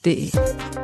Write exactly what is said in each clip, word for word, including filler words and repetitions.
de.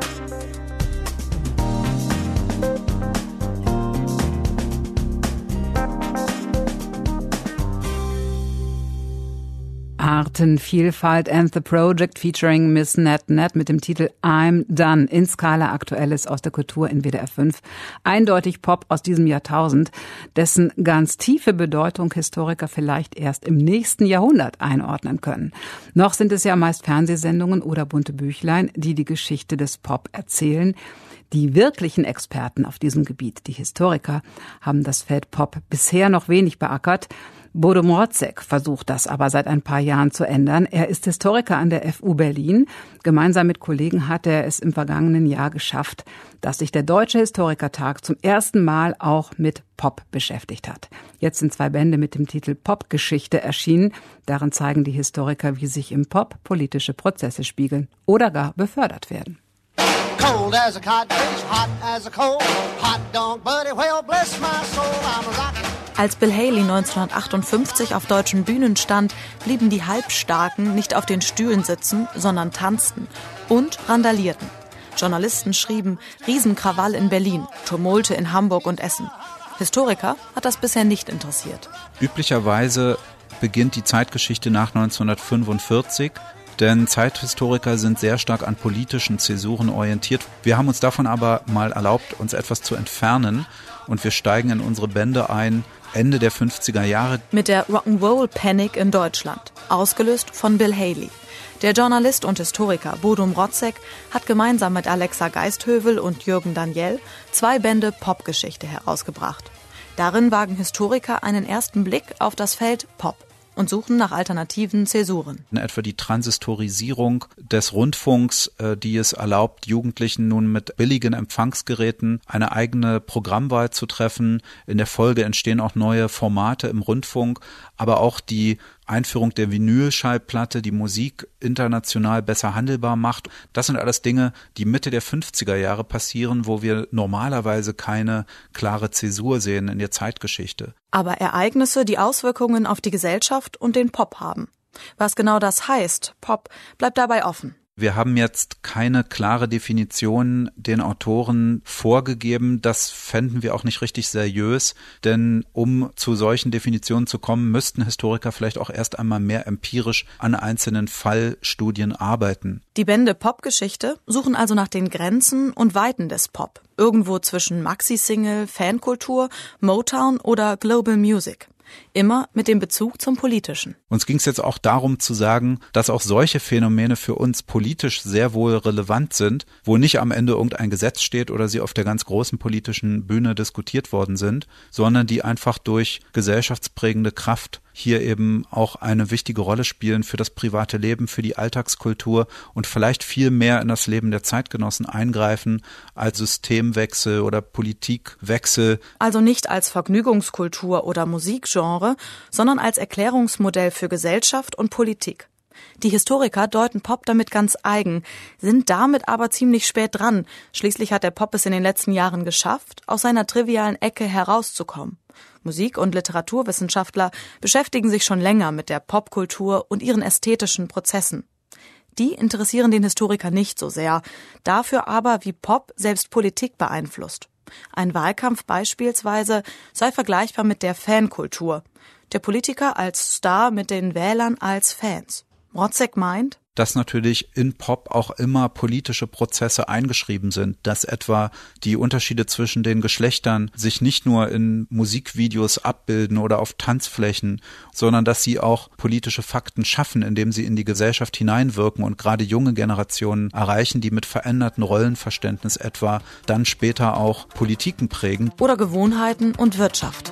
Artenvielfalt and the Project featuring Miss Nat Nat mit dem Titel I'm Done in Skala Aktuelles aus der Kultur in W D R fünf. Eindeutig Pop aus diesem Jahrtausend, dessen ganz tiefe Bedeutung Historiker vielleicht erst im nächsten Jahrhundert einordnen können. Noch sind es ja meist Fernsehsendungen oder bunte Büchlein, die die Geschichte des Pop erzählen. Die wirklichen Experten auf diesem Gebiet, die Historiker, haben das Feld Pop bisher noch wenig beackert. Bodo Mrotzek versucht das aber seit ein paar Jahren zu ändern. Er ist Historiker an der F U Berlin. Gemeinsam mit Kollegen hat er es im vergangenen Jahr geschafft, dass sich der Deutsche Historikertag zum ersten Mal auch mit Pop beschäftigt hat. Jetzt sind zwei Bände mit dem Titel Popgeschichte erschienen. Darin zeigen die Historiker, wie sich im Pop politische Prozesse spiegeln oder gar befördert werden. Cold as a codfish, hot as a coal, hot dog buddy, well bless my soul, I'm a rock. Als Bill Haley neunzehnhundertachtundfünfzig auf deutschen Bühnen stand, blieben die Halbstarken nicht auf den Stühlen sitzen, sondern tanzten und randalierten. Journalisten schrieben Riesenkrawall in Berlin, Tumulte in Hamburg und Essen. Historiker hat das bisher nicht interessiert. Üblicherweise beginnt die Zeitgeschichte nach neunzehnhundertfünfundvierzig. Denn Zeithistoriker sind sehr stark an politischen Zäsuren orientiert. Wir haben uns davon aber mal erlaubt, uns etwas zu entfernen. Und wir steigen in unsere Bände ein, Ende der fünfziger Jahre. Mit der Rock'n'Roll-Panic in Deutschland, ausgelöst von Bill Haley. Der Journalist und Historiker Bodo Mrotzek hat gemeinsam mit Alexa Geisthövel und Jürgen Daniel zwei Bände Popgeschichte herausgebracht. Darin wagen Historiker einen ersten Blick auf das Feld Pop und suchen nach alternativen Zäsuren. Etwa die Transistorisierung des Rundfunks, die es erlaubt, Jugendlichen nun mit billigen Empfangsgeräten eine eigene Programmwahl zu treffen. In der Folge entstehen auch neue Formate im Rundfunk, aber auch die Einführung der Vinylschallplatte, die Musik international besser handelbar macht. Das sind alles Dinge, die Mitte der fünfziger Jahre passieren, wo wir normalerweise keine klare Zäsur sehen in der Zeitgeschichte. Aber Ereignisse, die Auswirkungen auf die Gesellschaft und den Pop haben. Was genau das heißt, Pop, bleibt dabei offen. Wir haben jetzt keine klare Definition den Autoren vorgegeben. Das fänden wir auch nicht richtig seriös, denn um zu solchen Definitionen zu kommen, müssten Historiker vielleicht auch erst einmal mehr empirisch an einzelnen Fallstudien arbeiten. Die Bände Popgeschichte suchen also nach den Grenzen und Weiten des Pop. Irgendwo zwischen Maxi-Single, Fankultur, Motown oder Global Music. Immer mit dem Bezug zum Politischen. Uns ging es jetzt auch darum zu sagen, dass auch solche Phänomene für uns politisch sehr wohl relevant sind, wo nicht am Ende irgendein Gesetz steht oder sie auf der ganz großen politischen Bühne diskutiert worden sind, sondern die einfach durch gesellschaftsprägende Kraft hier eben auch eine wichtige Rolle spielen für das private Leben, für die Alltagskultur und vielleicht viel mehr in das Leben der Zeitgenossen eingreifen als Systemwechsel oder Politikwechsel. Also nicht als Vergnügungskultur oder Musikgenre, sondern als Erklärungsmodell für Gesellschaft und Politik. Die Historiker deuten Pop damit ganz eigen, sind damit aber ziemlich spät dran. Schließlich hat der Pop es in den letzten Jahren geschafft, aus seiner trivialen Ecke herauszukommen. Musik- und Literaturwissenschaftler beschäftigen sich schon länger mit der Popkultur und ihren ästhetischen Prozessen. Die interessieren den Historiker nicht so sehr, dafür aber, wie Pop selbst Politik beeinflusst. Ein Wahlkampf beispielsweise sei vergleichbar mit der Fankultur. Der Politiker als Star mit den Wählern als Fans. Mrotzek meint, dass natürlich in Pop auch immer politische Prozesse eingeschrieben sind, dass etwa die Unterschiede zwischen den Geschlechtern sich nicht nur in Musikvideos abbilden oder auf Tanzflächen, sondern dass sie auch politische Fakten schaffen, indem sie in die Gesellschaft hineinwirken und gerade junge Generationen erreichen, die mit veränderten Rollenverständnis etwa dann später auch Politiken prägen. Oder Gewohnheiten und Wirtschaft.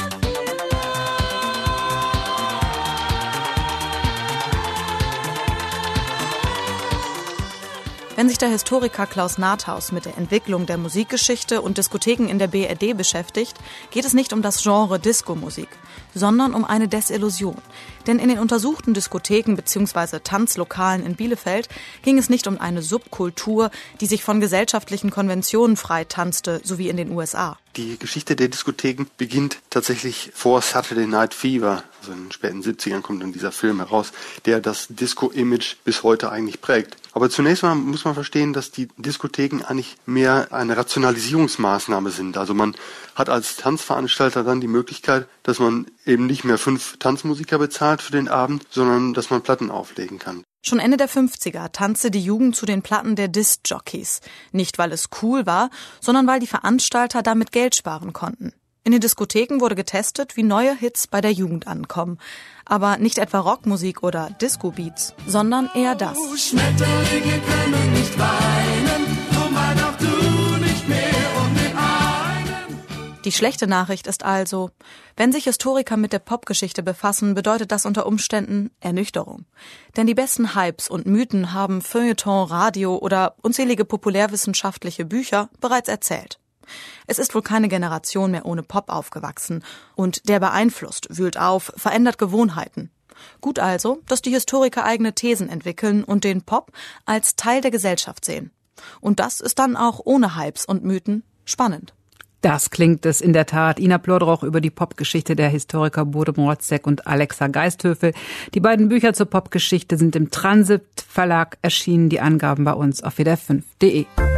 Wenn sich der Historiker Klaus Nathaus mit der Entwicklung der Musikgeschichte und Diskotheken in der B R D beschäftigt, geht es nicht um das Genre Disco-Musik. sondern um eine Desillusion. Denn in den untersuchten Diskotheken bzw. Tanzlokalen in Bielefeld ging es nicht um eine Subkultur, die sich von gesellschaftlichen Konventionen frei tanzte, so wie in den U S A. Die Geschichte der Diskotheken beginnt tatsächlich vor Saturday Night Fever. Also in den späten siebzigern kommt dann dieser Film heraus, der das Disco-Image bis heute eigentlich prägt. Aber zunächst mal muss man verstehen, dass die Diskotheken eigentlich mehr eine Rationalisierungsmaßnahme sind. Also man hat als Tanzveranstalter dann die Möglichkeit, dass man eben nicht mehr fünf Tanzmusiker bezahlt für den Abend, sondern dass man Platten auflegen kann. Schon Ende der fünfziger tanzte die Jugend zu den Platten der Disc-Jockeys. Nicht, weil es cool war, sondern weil die Veranstalter damit Geld sparen konnten. In den Diskotheken wurde getestet, wie neue Hits bei der Jugend ankommen. Aber nicht etwa Rockmusik oder Disco-Beats, sondern eher das. Schmetterlinge können nicht weinen, drum wein auch du nicht mehr um den einen. Die schlechte Nachricht ist also, wenn sich Historiker mit der Popgeschichte befassen, bedeutet das unter Umständen Ernüchterung. Denn die besten Hypes und Mythen haben Feuilleton, Radio oder unzählige populärwissenschaftliche Bücher bereits erzählt. Es ist wohl keine Generation mehr ohne Pop aufgewachsen. Und der beeinflusst, wühlt auf, verändert Gewohnheiten. Gut also, dass die Historiker eigene Thesen entwickeln und den Pop als Teil der Gesellschaft sehen. Und das ist dann auch ohne Hypes und Mythen spannend. Das klingt es in der Tat. Ina Plodroch über die Popgeschichte der Historiker Bodo Mrotzek und Alexa Geisthöfel. Die beiden Bücher zur Popgeschichte sind im Transit Verlag erschienen. Die Angaben bei uns auf w d r fünf punkt d e.